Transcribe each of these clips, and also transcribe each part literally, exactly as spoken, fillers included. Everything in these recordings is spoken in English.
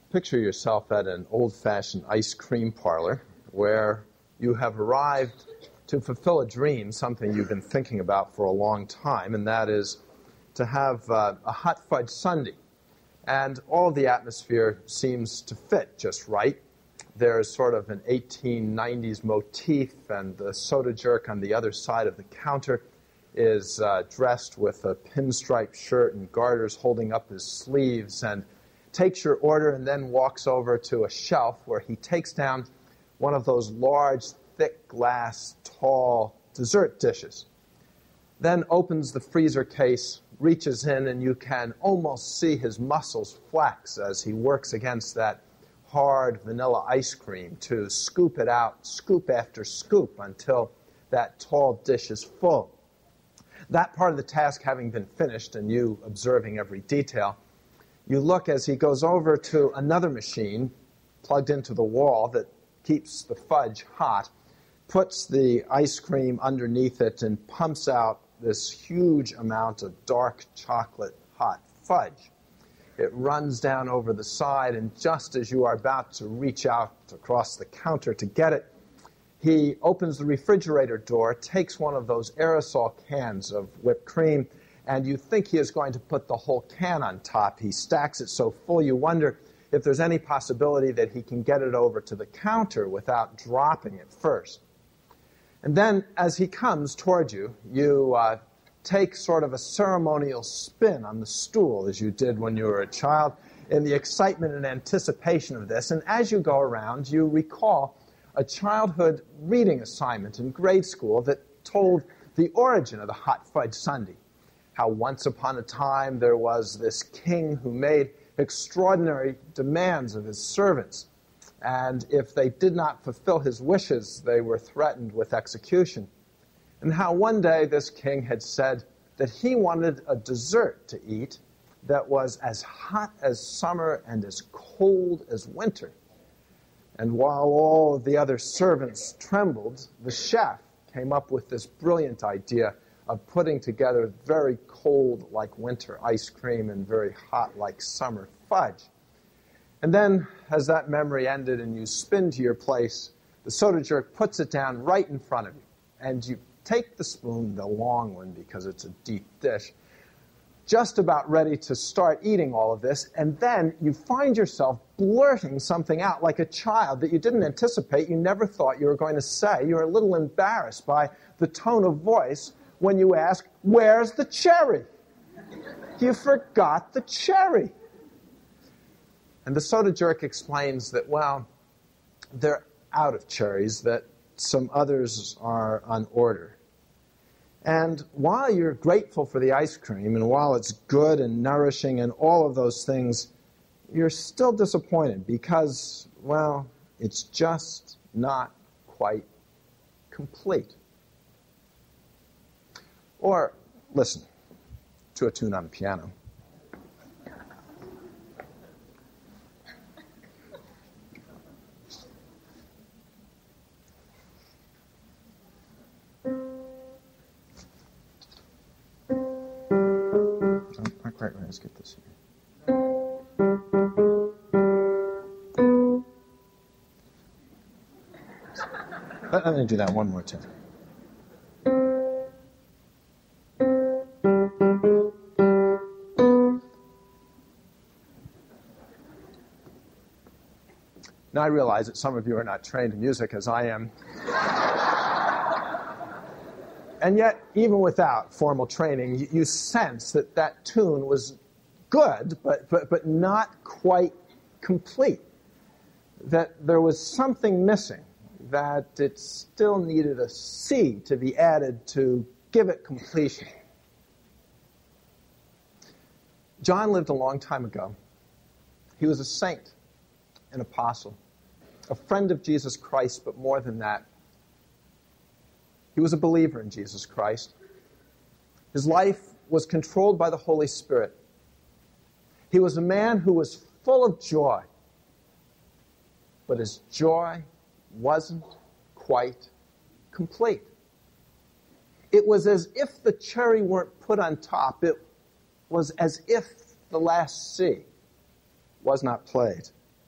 Picture yourself at an old-fashioned ice cream parlor where you have arrived to fulfill a dream, something you've been thinking about for a long time, and that is to have uh, a hot fudge sundae. And all of the atmosphere seems to fit just right. There's sort of an eighteen nineties motif, and the soda jerk on the other side of the counter is uh, dressed with a pinstripe shirt and garters holding up his sleeves, and takes your order and then walks over to a shelf where he takes down one of those large, thick glass, tall dessert dishes. Then opens the freezer case, reaches in, and you can almost see his muscles flex as he works against that hard vanilla ice cream to scoop it out, scoop after scoop, until that tall dish is full. That part of the task having been finished and you observing every detail, you look as he goes over to another machine plugged into the wall that keeps the fudge hot, puts the ice cream underneath it, and pumps out this huge amount of dark chocolate hot fudge. It runs down over the side, and just as you are about to reach out across the counter to get it, he opens the refrigerator door, takes one of those aerosol cans of whipped cream, and you think he is going to put the whole can on top. He stacks it so full you wonder if there's any possibility that he can get it over to the counter without dropping it first. And then, as he comes toward you, you uh, take sort of a ceremonial spin on the stool, as you did when you were a child, in the excitement and anticipation of this. And as you go around, you recall a childhood reading assignment in grade school that told the origin of the hot fudge sundae. How once upon a time there was this king who made extraordinary demands of his servants. And if they did not fulfill his wishes, they were threatened with execution. And how one day this king had said that he wanted a dessert to eat that was as hot as summer and as cold as winter. And while all of the other servants trembled, the chef came up with this brilliant idea of putting together very cold like winter ice cream and very hot like summer fudge. And then, as that memory ended and you spin to your place, the soda jerk puts it down right in front of you. And you take the spoon, the long one because it's a deep dish, just about ready to start eating all of this, and then you find yourself blurting something out like a child that you didn't anticipate, you never thought you were going to say. You're a little embarrassed by the tone of voice when you ask, "Where's the cherry?" You forgot the cherry. And the soda jerk explains that, well, they're out of cherries, that some others are on order. And while you're grateful for the ice cream, and while it's good and nourishing and all of those things, you're still disappointed because, well, it's just not quite complete. Or listen to a tune on the piano. Not quite right. Let's get this here. Let me do that one more time. Now I realize that some of you are not trained in music as I am. And yet, even without formal training, you, you sense that that tune was good, but, but, but not quite complete. That there was something missing, that it still needed a C to be added to give it completion. John lived a long time ago. He was a saint, an apostle, a friend of Jesus Christ, but more than that, he was a believer in Jesus Christ. His life was controlled by the Holy Spirit. He was a man who was full of joy, but his joy wasn't quite complete. It was as if the cherry weren't put on top. It was as if the last C was not played.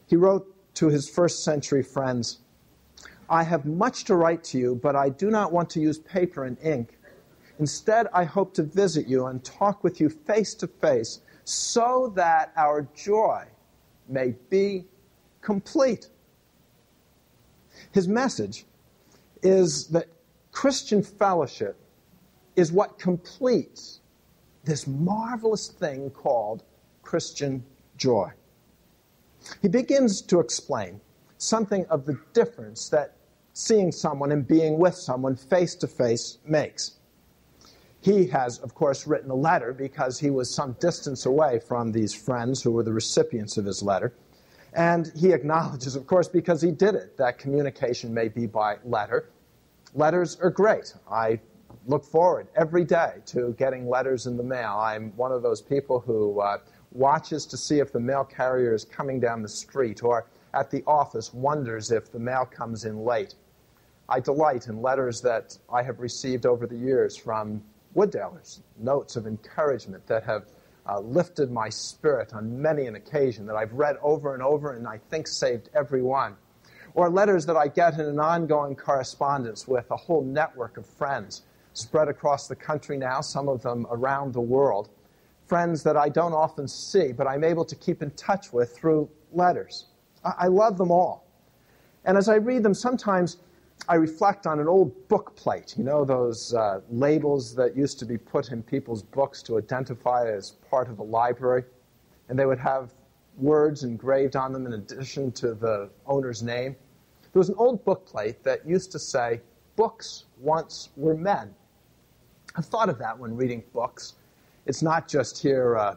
He wrote to his first century friends, "I have much to write to you, but I do not want to use paper and ink. Instead, I hope to visit you and talk with you face to face so that our joy may be complete." His message is that Christian fellowship is what completes this marvelous thing called Christian joy. He begins to explain something of the difference that seeing someone and being with someone face to face makes. He has, of course, written a letter because he was some distance away from these friends who were the recipients of his letter. And he acknowledges, of course, because he did it, that communication may be by letter. Letters are great. I look forward every day to getting letters in the mail. I'm one of those people who uh, watches to see if the mail carrier is coming down the street, or at the office wonders if the mail comes in late. I delight in letters that I have received over the years from Wooddalers, notes of encouragement that have uh, lifted my spirit on many an occasion, that I've read over and over and I think saved every one. Or letters that I get in an ongoing correspondence with a whole network of friends spread across the country now, some of them around the world. Friends that I don't often see, but I'm able to keep in touch with through letters. I, I love them all. And as I read them, sometimes I reflect on an old book plate, you know, those uh, labels that used to be put in people's books to identify as part of a library. And they would have words engraved on them in addition to the owner's name. There was an old book plate that used to say, "Books once were men." I've thought of that when reading books. It's not just here a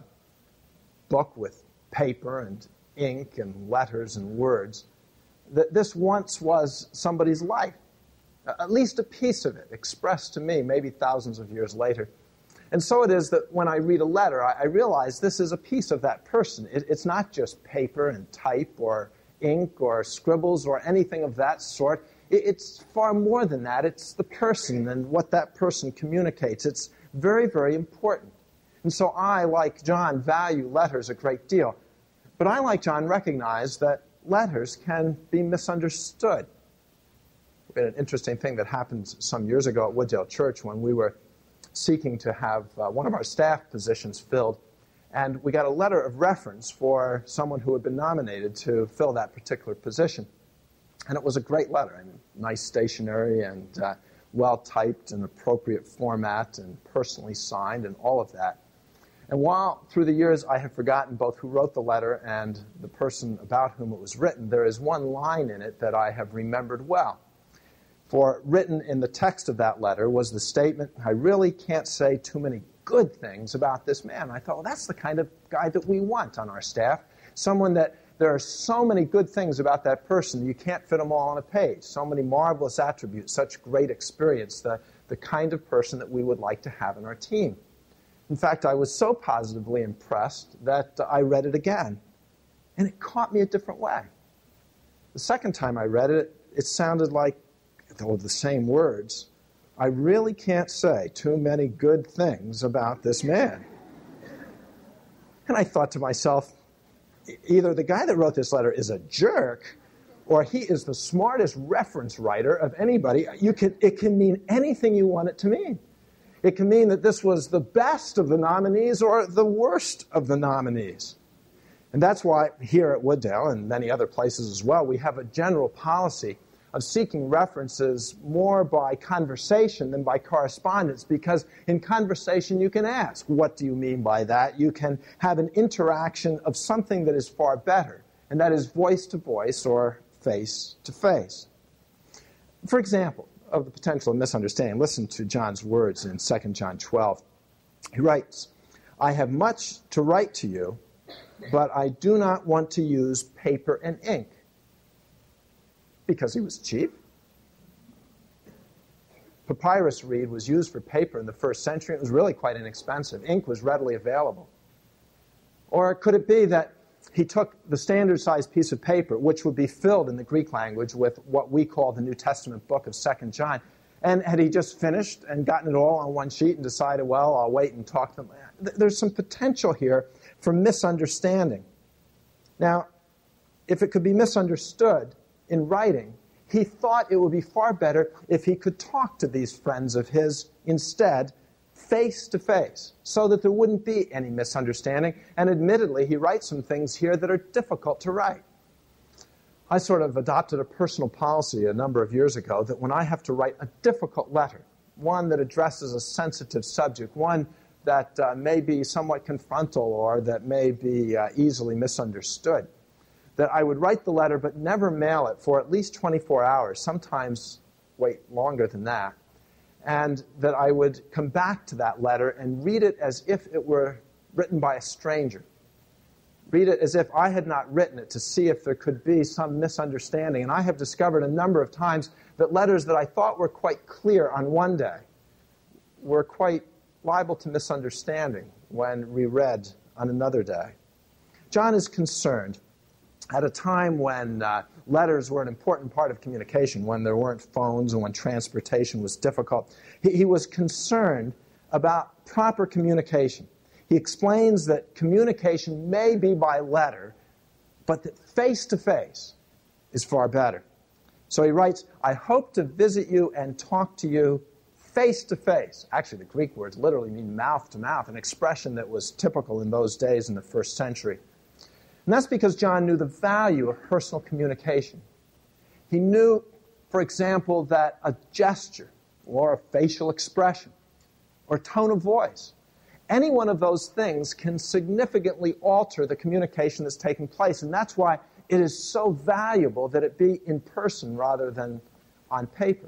book with paper and ink and letters and words. That this once was somebody's life, at least a piece of it, expressed to me maybe thousands of years later. And so it is that when I read a letter, I, I realize this is a piece of that person. It, it's not just paper and type or ink or scribbles or anything of that sort. It, it's far more than that. It's the person and what that person communicates. It's very, very important. And so I, like John, value letters a great deal. But I, like John, recognize that letters can be misunderstood. We had an interesting thing that happened some years ago at Wooddale Church when we were seeking to have uh, one of our staff positions filled. And we got a letter of reference for someone who had been nominated to fill that particular position. And it was a great letter. I mean, nice stationery and uh, well-typed and appropriate format and personally signed and all of that. And while through the years I have forgotten both who wrote the letter and the person about whom it was written, there is one line in it that I have remembered well. For written in the text of that letter was the statement, "I really can't say too many good things about this man." I thought, well, that's the kind of guy that we want on our staff. Someone that there are so many good things about that person, you can't fit them all on a page. So many marvelous attributes, such great experience, the, the kind of person that we would like to have in our team. In fact, I was so positively impressed that I read it again, and it caught me a different way. The second time I read it, it sounded like, though the same words, "I really can't say too many good things about this man." And I thought to myself, either the guy that wrote this letter is a jerk, or he is the smartest reference writer of anybody. You can, it can mean anything you want it to mean. It can mean that this was the best of the nominees or the worst of the nominees. And that's why here at Wooddale and many other places as well, we have a general policy of seeking references more by conversation than by correspondence, because in conversation you can ask, what do you mean by that? You can have an interaction of something that is far better, and that is voice to voice or face to face. For example, of the potential of misunderstanding, listen to John's words in Second John twelve. He writes, "I have much to write to you, but I do not want to use paper and ink." Because he was cheap. Papyrus reed was used for paper in the first century. It was really quite inexpensive. Ink was readily available. Or could it be that he took the standard-sized piece of paper, which would be filled in the Greek language with what we call the New Testament book of Second John, and had he just finished and gotten it all on one sheet and decided, well, I'll wait and talk to them? There's some potential here for misunderstanding. Now, if it could be misunderstood in writing, he thought it would be far better if he could talk to these friends of his instead, face to face, so that there wouldn't be any misunderstanding. And admittedly, he writes some things here that are difficult to write. I sort of adopted a personal policy a number of years ago that when I have to write a difficult letter, one that addresses a sensitive subject, one that uh, may be somewhat confrontal or that may be uh, easily misunderstood, that I would write the letter but never mail it for at least twenty-four hours, sometimes wait longer than that, and that I would come back to that letter and read it as if it were written by a stranger. Read it as if I had not written it to see if there could be some misunderstanding. And I have discovered a number of times that letters that I thought were quite clear on one day were quite liable to misunderstanding when reread on another day. John is concerned at a time when uh, letters were an important part of communication, when there weren't phones and when transportation was difficult. He, he was concerned about proper communication. He explains that communication may be by letter, but that face-to-face is far better. So he writes, I hope to visit you and talk to you face-to-face. Actually, the Greek words literally mean mouth-to-mouth, an expression that was typical in those days in the first century. And that's because John knew the value of personal communication. He knew, for example, that a gesture or a facial expression or tone of voice, any one of those things can significantly alter the communication that's taking place. And that's why it is so valuable that it be in person rather than on paper.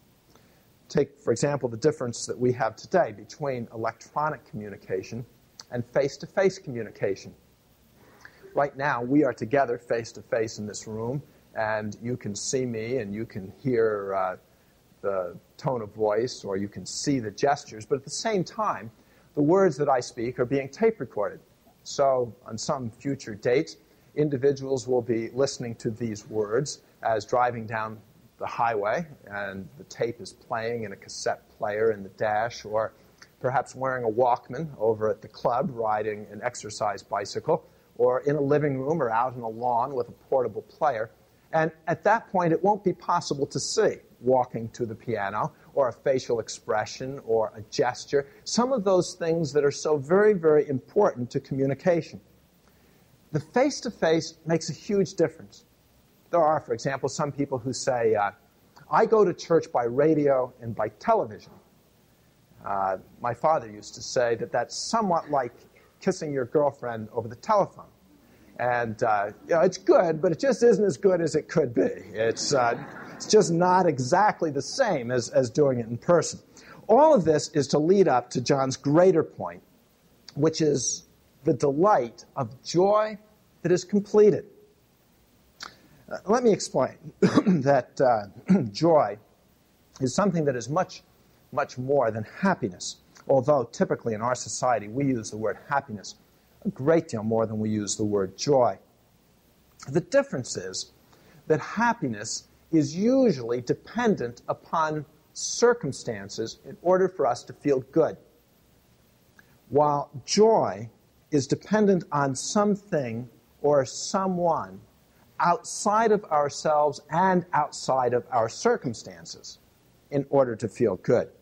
Take, for example, the difference that we have today between electronic communication and face-to-face communication. Right now, we are together face-to-face in this room, and you can see me and you can hear uh, the tone of voice or you can see the gestures, but at the same time, the words that I speak are being tape recorded. So on some future date, individuals will be listening to these words as driving down the highway and the tape is playing in a cassette player in the dash, or perhaps wearing a Walkman over at the club riding an exercise bicycle, or in a living room or out on a lawn with a portable player. And at that point, it won't be possible to see walking to the piano or a facial expression or a gesture, some of those things that are so very, very important to communication. The face-to-face makes a huge difference. There are, for example, some people who say, uh, I go to church by radio and by television. Uh, my father used to say that that's somewhat like kissing your girlfriend over the telephone. And uh, you know, it's good, but it just isn't as good as it could be. It's, uh, it's just not exactly the same as, as doing it in person. All of this is to lead up to John's greater point, which is the delight of joy that is completed. Uh, let me explain that uh, joy is something that is much, much more than happiness, although typically in our society we use the word happiness a great deal more than we use the word joy. The difference is that happiness is usually dependent upon circumstances in order for us to feel good, while joy is dependent on something or someone outside of ourselves and outside of our circumstances in order to feel good.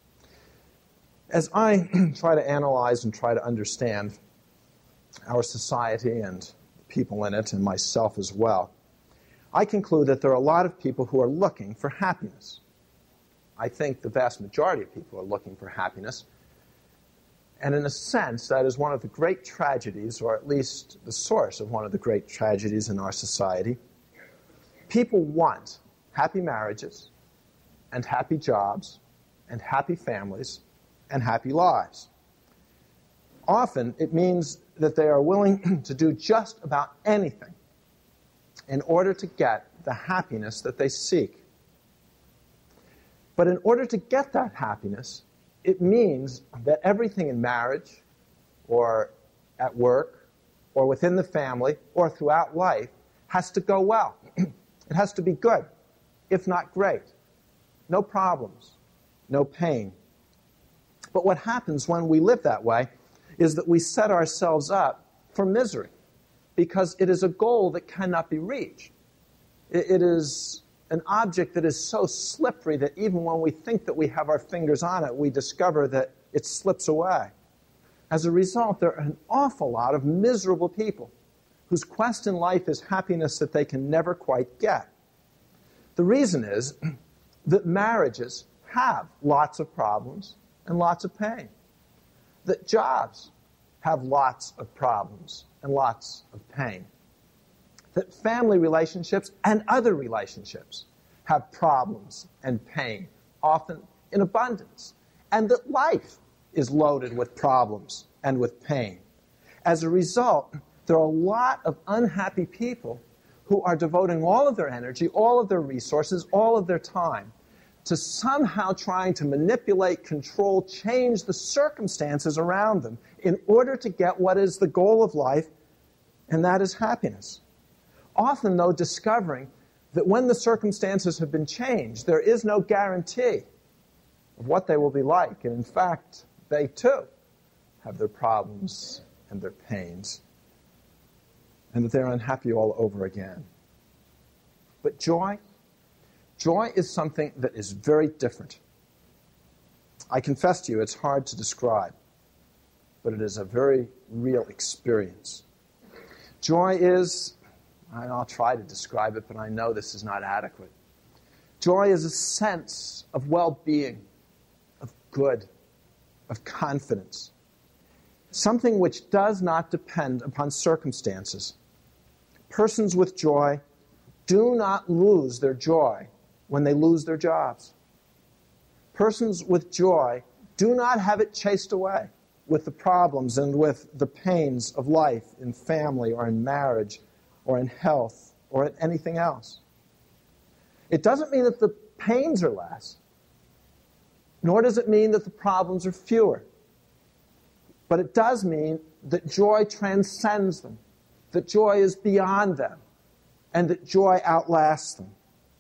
As I try to analyze and try to understand our society and people in it and myself as well, I conclude that there are a lot of people who are looking for happiness. I think the vast majority of people are looking for happiness. And in a sense, that is one of the great tragedies, or at least the source of one of the great tragedies in our society. People want happy marriages, and happy jobs, and happy families, and happy lives. Often, it means that they are willing to do just about anything in order to get the happiness that they seek. But in order to get that happiness, it means that everything in marriage, or at work, or within the family, or throughout life, has to go well. It has to be good, if not great. No problems, no pain. But what happens when we live that way is that we set ourselves up for misery. because it is a goal that cannot be reached. It, it is an object that is so slippery that even when we think that we have our fingers on it, we discover that it slips away. As a result, there are an awful lot of miserable people whose quest in life is happiness that they can never quite get. The reason is that marriages have lots of problems and lots of pain. That jobs have lots of problems and lots of pain. That family relationships and other relationships have problems and pain, often in abundance. And that life is loaded with problems and with pain. As a result, there are a lot of unhappy people who are devoting all of their energy, all of their resources, all of their time to somehow trying to manipulate, control, change the circumstances around them in order to get what is the goal of life, and that is happiness. Often, though, discovering that when the circumstances have been changed, there is no guarantee of what they will be like. And in fact, they too have their problems and their pains, and that they're unhappy all over again. But joy, joy is something that is very different. I confess to you, it's hard to describe, but it is a very real experience. Joy is, and I'll try to describe it, but I know this is not adequate. Joy is a sense of well-being, of good, of confidence. Something which does not depend upon circumstances. Persons with joy do not lose their joy when they lose their jobs. Persons with joy do not have it chased away with the problems and with the pains of life in family or in marriage or in health or in anything else. It doesn't mean that the pains are less, nor does it mean that the problems are fewer. But it does mean that joy transcends them, that joy is beyond them, and that joy outlasts them.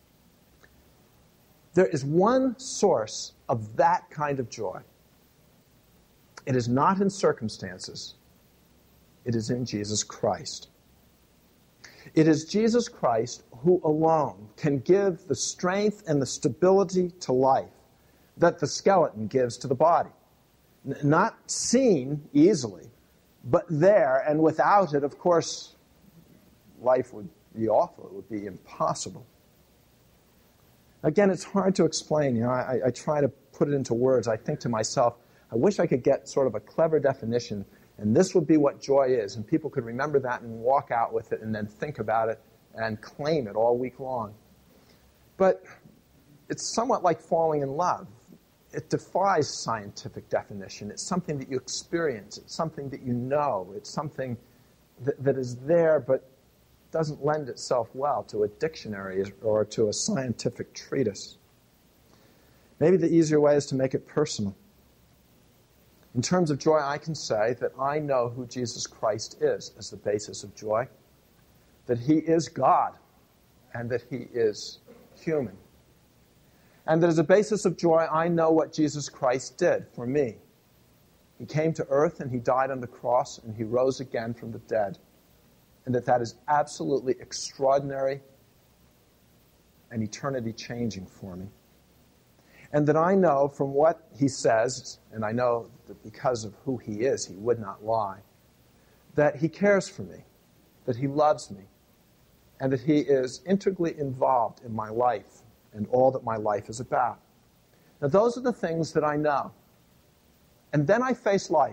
There is one source of that kind of joy. It is not in circumstances. It is in Jesus Christ. It is Jesus Christ who alone can give the strength and the stability to life that the skeleton gives to the body. Not seen easily, but there, and without it, of course, life would be awful. It would be impossible. Again, it's hard to explain. You know, I, I try to put it into words. I think to myself, I wish I could get sort of a clever definition, and this would be what joy is, and people could remember that and walk out with it and then think about it and claim it all week long. But it's somewhat like falling in love. It defies scientific definition. It's something that you experience. It's something that you know. It's something that, that is there but doesn't lend itself well to a dictionary or to a scientific treatise. Maybe the easier way is to make it personal. In terms of joy, I can say that I know who Jesus Christ is as the basis of joy, that he is God, and that he is human. And that as a basis of joy, I know what Jesus Christ did for me. He came to earth and he died on the cross and he rose again from the dead. And that that is absolutely extraordinary and eternity-changing for me. And that I know from what he says, and I know that because of who he is, he would not lie, that he cares for me, that he loves me, and that he is integrally involved in my life and all that my life is about. Now, those are the things that I know. And then I face life.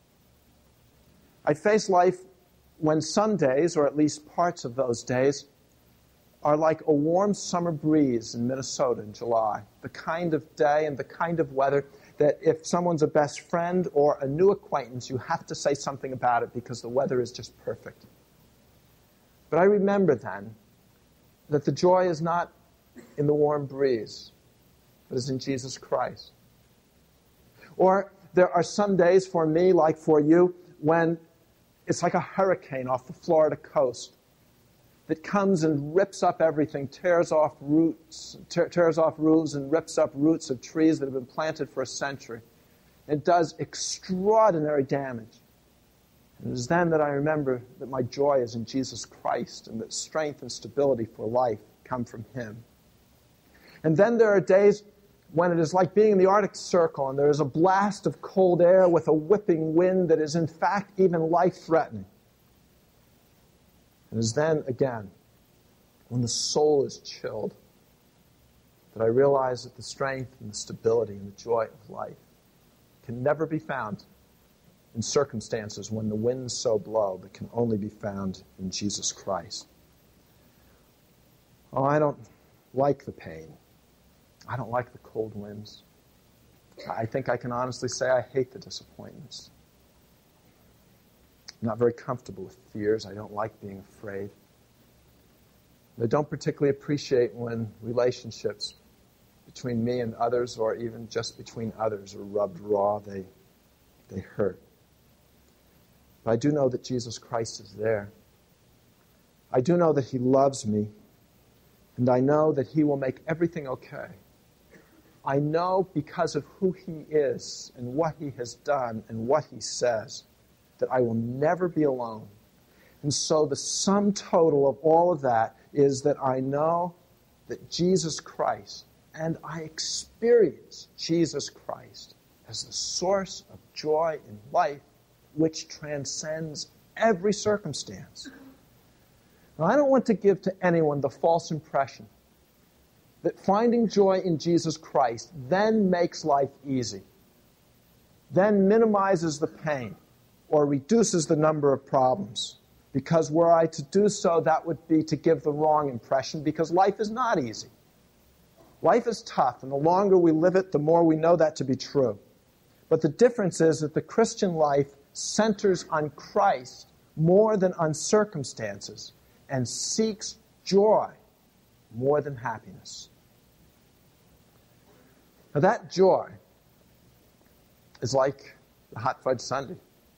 I face life when some days, or at least parts of those days, are like a warm summer breeze in Minnesota in July. The kind of day and the kind of weather that if someone's a best friend or a new acquaintance, you have to say something about it because the weather is just perfect. But I remember then that the joy is not in the warm breeze, but is in Jesus Christ. Or there are some days for me, like for you, when it's like a hurricane off the Florida coast that comes and rips up everything, tears off roots, te- tears off roofs and rips up roots of trees that have been planted for a century. It does extraordinary damage. It is then that I remember that my joy is in Jesus Christ and that strength and stability for life come from Him. And then there are days when it is like being in the Arctic Circle and there is a blast of cold air with a whipping wind that is in fact even life-threatening. It is then, again, when the soul is chilled, that I realize that the strength and the stability and the joy of life can never be found in circumstances when the winds so blow, but can only be found in Jesus Christ. Oh, I don't like the pain. I don't like the cold winds. I think I can honestly say I hate the disappointments. I'm not very comfortable with fears. I don't like being afraid. I don't particularly appreciate when relationships between me and others, or even just between others, are rubbed raw. They, they hurt. But I do know that Jesus Christ is there. I do know that He loves me, and I know that He will make everything okay. I know because of who He is and what He has done and what He says that I will never be alone. And so the sum total of all of that is that I know that Jesus Christ, and I experience Jesus Christ as the source of joy in life, which transcends every circumstance. Now, I don't want to give to anyone the false impression that finding joy in Jesus Christ then makes life easy, then minimizes the pain, or reduces the number of problems. Because were I to do so, that would be to give the wrong impression, because life is not easy. Life is tough, and the longer we live it, the more we know that to be true. But the difference is that the Christian life centers on Christ more than on circumstances and seeks joy more than happiness. Now that joy is like the hot fudge sundae.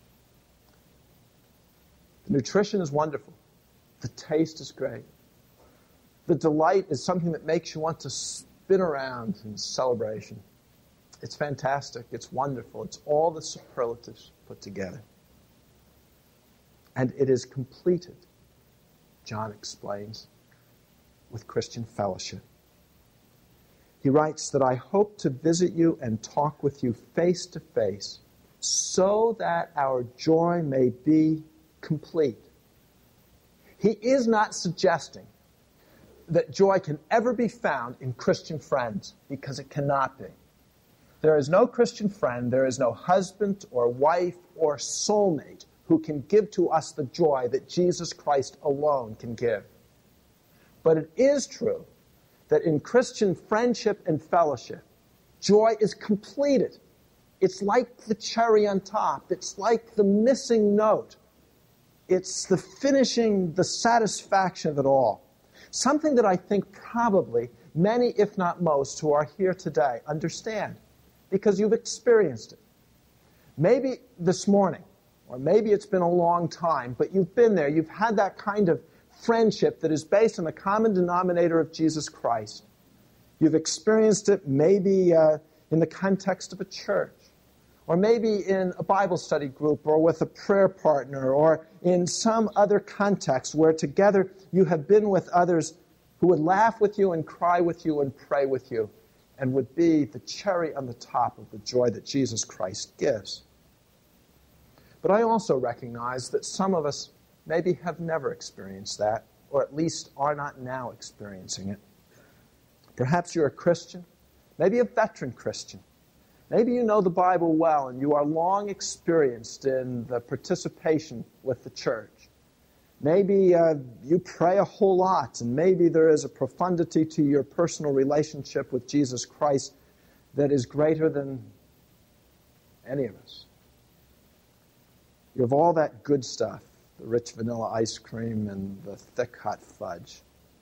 The nutrition is wonderful. The taste is great. The delight is something that makes you want to spin around in celebration. It's fantastic. It's wonderful. It's all the superlatives put together. And it is completed, John explains, with Christian fellowship. He writes that I hope to visit you and talk with you face to face so that our joy may be complete. He is not suggesting that joy can ever be found in Christian friends, because it cannot be. There is no Christian friend, there is no husband or wife or soulmate who can give to us the joy that Jesus Christ alone can give. But it is true that in Christian friendship and fellowship, joy is completed. It's like the cherry on top. It's like the missing note. It's the finishing, the satisfaction of it all. Something that I think probably many, if not most, who are here today understand, because you've experienced it. Maybe this morning, or maybe it's been a long time, but you've been there. You've had that kind of friendship that is based on the common denominator of Jesus Christ. You've experienced it maybe uh, in the context of a church, or maybe in a Bible study group, or with a prayer partner, or in some other context where together you have been with others who would laugh with you and cry with you and pray with you, and would be the cherry on the top of the joy that Jesus Christ gives. But I also recognize that some of us maybe have never experienced that, or at least are not now experiencing it. Perhaps you're a Christian, maybe a veteran Christian. Maybe you know the Bible well and you are long experienced in the participation with the church. Maybe uh, you pray a whole lot, and maybe there is a profundity to your personal relationship with Jesus Christ that is greater than any of us. You have all that good stuff, the rich vanilla ice cream and the thick hot fudge.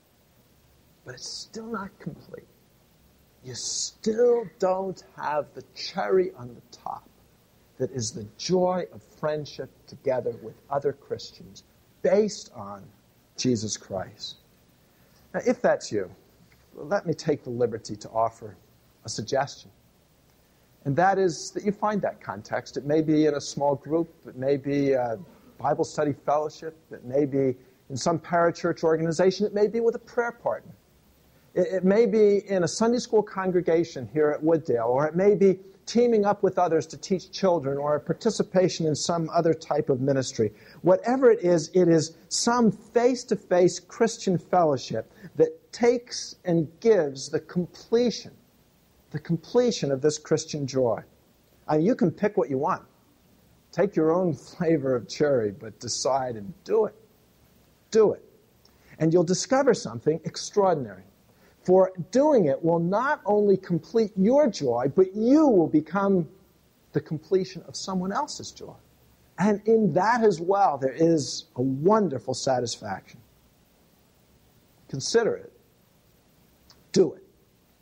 But it's still not complete. You still don't have the cherry on the top that is the joy of friendship together with other Christians based on Jesus Christ. Now, if that's you, let me take the liberty to offer a suggestion. And that is that you find that context. It may be in a small group. It may be uh, Bible study fellowship. It may be in some parachurch organization. It may be with a prayer partner. It, it may be in a Sunday school congregation here at Wooddale, or it may be teaming up with others to teach children, or a participation in some other type of ministry. Whatever it is, it is some face-to-face Christian fellowship that takes and gives the completion, the completion of this Christian joy. I mean, you can pick what you want. Take your own flavor of cherry, but decide and do it. Do it. And you'll discover something extraordinary. For doing it will not only complete your joy, but you will become the completion of someone else's joy. And in that as well, there is a wonderful satisfaction. Consider it. Do it.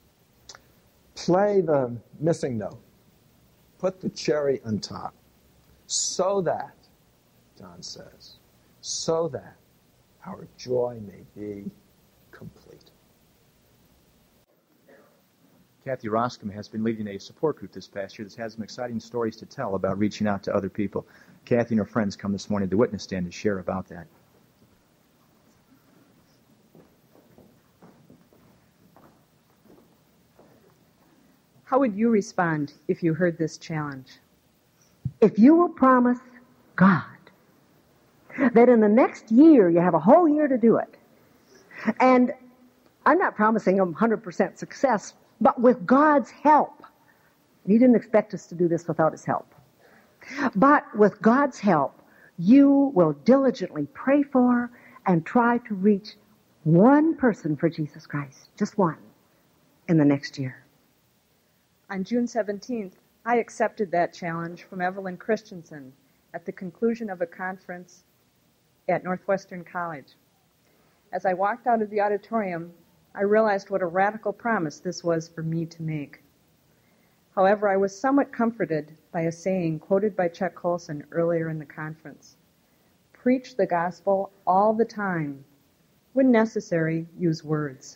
Play the missing note. Put the cherry on top. So that, John says, so that our joy may be complete. Kathy Roscom has been leading a support group this past year that has some exciting stories to tell about reaching out to other people. Kathy and her friends come this morning to the witness stand to share about that. How would you respond if you heard this challenge? If you will promise God that in the next year, you have a whole year to do it, and I'm not promising them one hundred percent success, but with God's help. He didn't expect us to do this without His help. But with God's help, you will diligently pray for and try to reach one person for Jesus Christ, just one, in the next year. On June seventeenth, I accepted that challenge from Evelyn Christensen at the conclusion of a conference at Northwestern College. As I walked out of the auditorium, I realized what a radical promise this was for me to make. However, I was somewhat comforted by a saying quoted by Chuck Colson earlier in the conference. Preach the gospel all the time. When necessary, use words.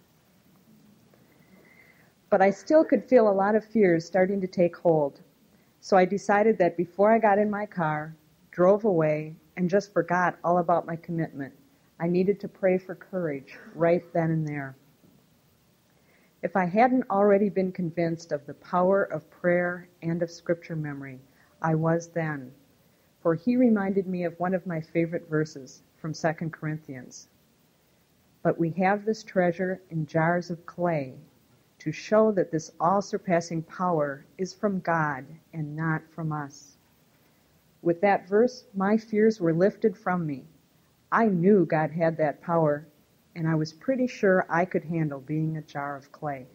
But I still could feel a lot of fears starting to take hold. So I decided that before I got in my car, drove away, and just forgot all about my commitment, I needed to pray for courage right then and there. If I hadn't already been convinced of the power of prayer and of scripture memory, I was then. For he reminded me of one of my favorite verses from Second Corinthians. But we have this treasure in jars of clay to show that this all-surpassing power is from God and not from us. With that verse, my fears were lifted from me. I knew God had that power, and I was pretty sure I could handle being a jar of clay.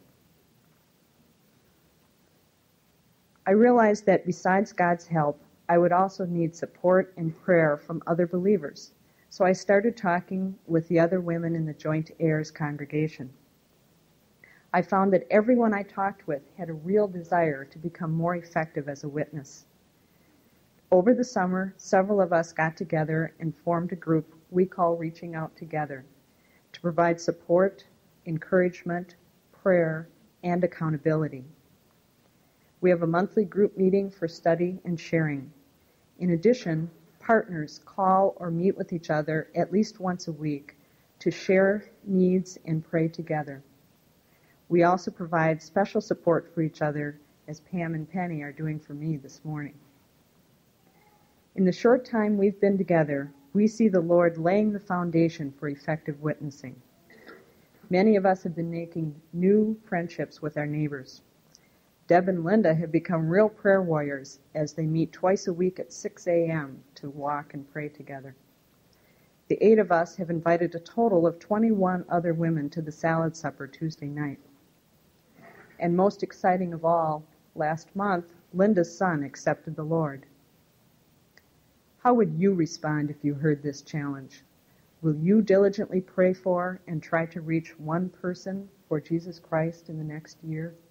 I realized that besides God's help, I would also need support and prayer from other believers, so I started talking with the other women in the Joint Heirs congregation. I found that everyone I talked with had a real desire to become more effective as a witness. Over the summer, several of us got together and formed a group we call Reaching Out Together to provide support, encouragement, prayer, and accountability. We have a monthly group meeting for study and sharing. In addition, partners call or meet with each other at least once a week to share needs and pray together. We also provide special support for each other, as Pam and Penny are doing for me this morning. In the short time we've been together, we see the Lord laying the foundation for effective witnessing. Many of us have been making new friendships with our neighbors. Deb and Linda have become real prayer warriors as they meet twice a week at six a.m. to walk and pray together. The eight of us have invited a total of twenty-one other women to the salad supper Tuesday night. And most exciting of all, last month, Linda's son accepted the Lord. How would you respond if you heard this challenge? Will you diligently pray for and try to reach one person for Jesus Christ in the next year?